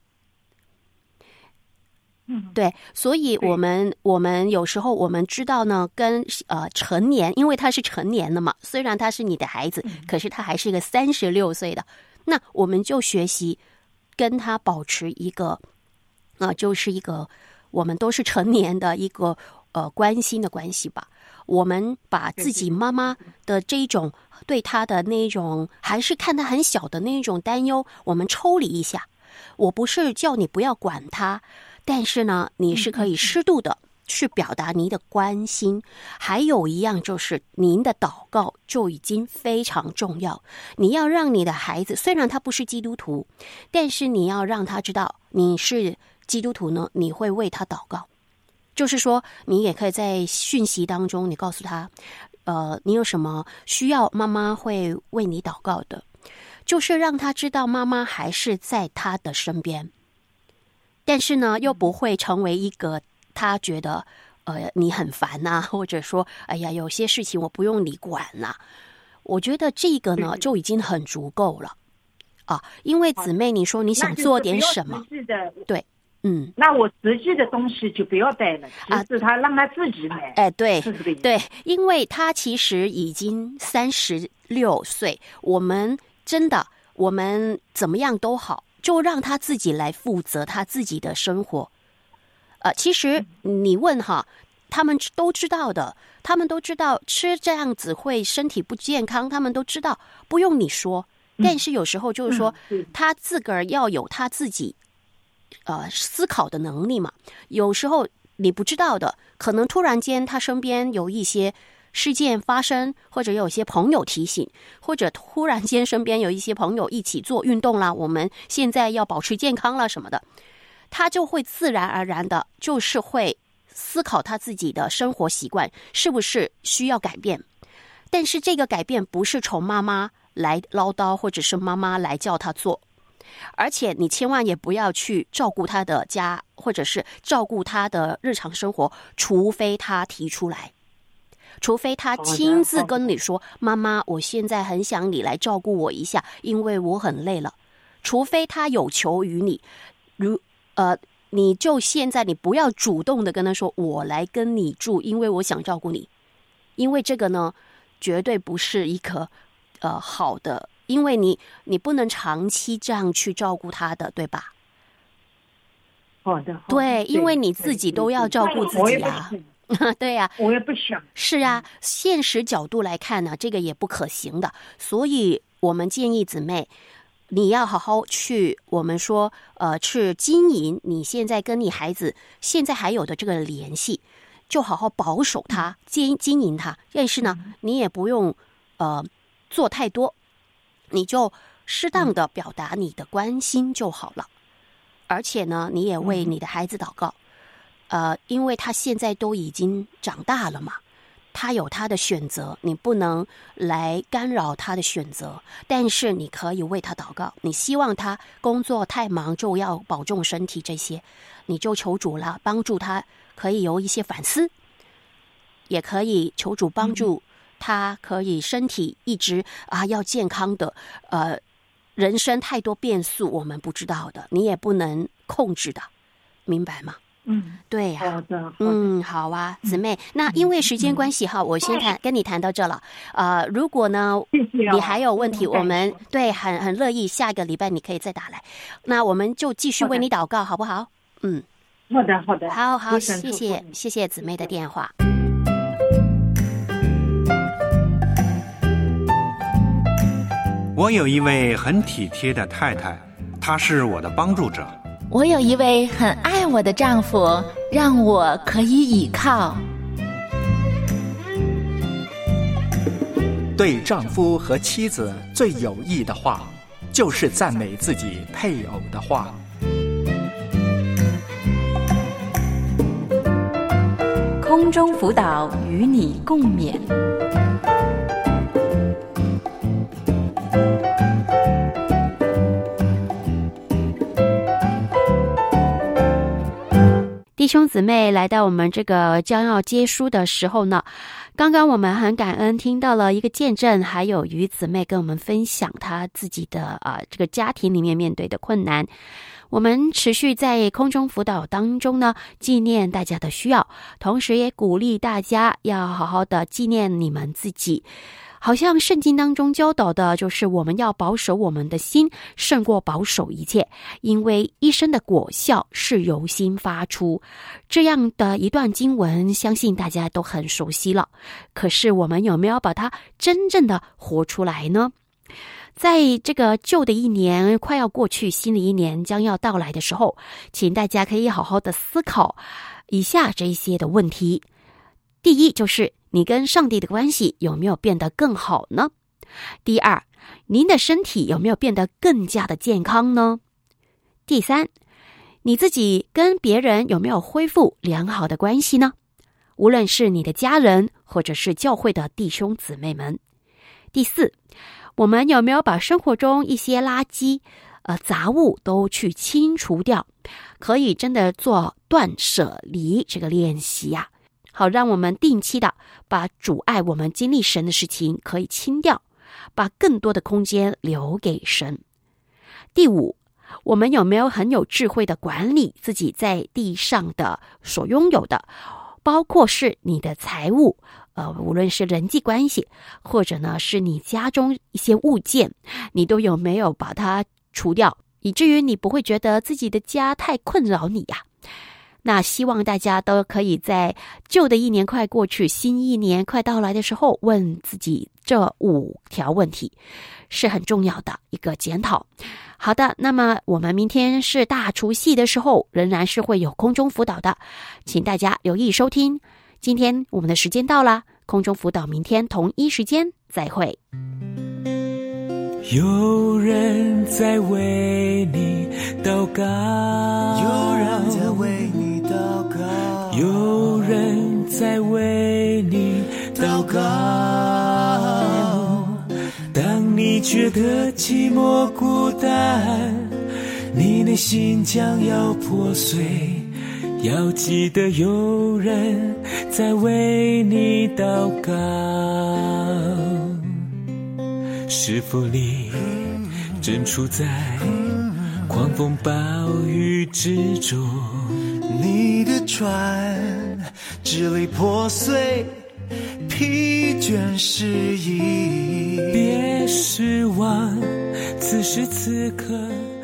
嗯，对，所以我们我们有时候我们知道呢，跟呃成年，因为他是成年了嘛，虽然他是你的孩子，嗯、可是他还是一个三十六岁的，那我们就学习跟他保持一个啊、呃，就是一个我们都是成年的一个呃关心的关系吧。我们把自己妈妈的这一种对他的那种还是看他很小的那种担忧，我们抽离一下。我不是叫你不要管他，但是呢，你是可以适度的去表达你的关心。还有一样就是您的祷告就已经非常重要。你要让你的孩子，虽然他不是基督徒，但是你要让他知道你是基督徒呢，你会为他祷告。就是说，你也可以在讯息当中，你告诉他，呃，你有什么需要，妈妈会为你祷告的，就是让他知道妈妈还是在他的身边，但是呢，又不会成为一个他觉得，呃，你很烦呐、啊，或者说，哎呀，有些事情我不用你管啦、啊。我觉得这个呢，就已经很足够了啊，因为姊妹，你说你想做点什么，对。嗯， 那我实际的东西就不要带了，就是他让他自己买。 哎、啊，对，对，因为他其实已经三十六岁，我们真的，我们怎么样都好，就让他自己来负责他自己的生活。呃，其实你问哈，他们都知道的，他们都知道吃这样子会身体不健康，他们都知道，不用你说。但是有时候就是说，嗯、他自个儿要有他自己。呃，思考的能力嘛，有时候你不知道的，可能突然间他身边有一些事件发生，或者有一些朋友提醒，或者突然间身边有一些朋友一起做运动啦，我们现在要保持健康了什么的，他就会自然而然的，就是会思考他自己的生活习惯是不是需要改变，但是这个改变不是从妈妈来唠叨，或者是妈妈来叫他做。而且你千万也不要去照顾他的家，或者是照顾他的日常生活，除非他提出来，除非他亲自跟你说，妈妈，我现在很想你来照顾我一下，因为我很累了。除非他有求于你，如呃，你就现在你不要主动的跟他说，我来跟你住，因为我想照顾你，因为这个呢，绝对不是一个呃好的。因为你你不能长期这样去照顾他的，对吧？ 好的，好的对，因为你自己都要照顾自己啊。对呀、啊， 我也不想。 是啊，现实角度来看呢，这个也不可行的。所以我们建议姊妹，你要好好去，我们说呃，去经营你现在跟你孩子现在还有的这个联系，就好好保守它，经经营它。但是呢，你也不用呃做太多。你就适当的表达你的关心就好了，而且呢，你也为你的孩子祷告，呃，因为他现在都已经长大了嘛， 他有他的选择，你不能来干扰他的选择，但是你可以为他祷告。你希望他工作太忙就要保重身体，这些你就求主了，帮助他可以有一些反思，也可以求主帮助他可以身体一直啊要健康的。呃，人生太多变数我们不知道的，你也不能控制的，明白吗？ 嗯， 对呀、啊， 好的， 嗯，好啊，姊妹。那因为时间关系哈，我先谈跟你谈到这了。呃，如果呢， 谢谢哦、 你还有问题，我们对很很乐意，下个礼拜你可以再打来。那我们就继续为你祷告，好不好？嗯， 好的，好的， 好好，谢谢，谢谢姊妹的电话。 我有一位很体贴的太太，她是我的帮助者。 我有一位很爱我的丈夫，让我可以倚靠。 对丈夫和妻子最有益的话，就是赞美自己配偶的话。 空中辅导与你共勉。 弟兄姊妹，来到我们这个将要结束的时候呢，刚刚我们很感恩听到了一个见证，还有于姊妹跟我们分享她自己的呃这个家庭里面面对的困难。我们持续在空中辅导当中呢，纪念大家的需要，同时也鼓励大家要好好的纪念你们自己。好像圣经当中教导的就是我们要保守我们的心胜过保守一切，因为一生的果效是由心发出。这样的一段经文相信大家都很熟悉了，可是我们有没有把它真正的活出来呢？在这个旧的一年快要过去，新的一年将要到来的时候，请大家可以好好的思考以下这些的问题。第一，就是你跟上帝的关系有没有变得更好呢？第二，您的身体有没有变得更加的健康呢？第三，你自己跟别人有没有恢复良好的关系呢？无论是你的家人或者是教会的弟兄姊妹们。第四，我们有没有把生活中一些垃圾、呃杂物都去清除掉？可以真的做断舍离这个练习呀、啊。好，让我们定期的把阻碍我们经历神的事情可以清掉，把更多的空间留给神。第五，我们有没有很有智慧的管理自己在地上的所拥有的，包括是你的财物，呃，无论是人际关系，或者呢是你家中一些物件，你都有没有把它除掉，以至于你不会觉得自己的家太困扰你呀、啊。那希望大家都可以在旧的一年快过去，新一年快到来的时候，问自己这五条问题，是很重要的一个检讨。好的，那么我们明天是大除夕的时候，仍然是会有空中辅导的，请大家留意收听。今天我们的时间到了，空中辅导明天同一时间再会。 有人在为你祷告，有人在为你祷告，有人在为你祷告。当你觉得寂寞孤单，你内心将要破碎，要记得有人在为你祷告。是否你正处在狂风暴雨之中？你的船支离破碎，疲倦失意。别失望，此时此刻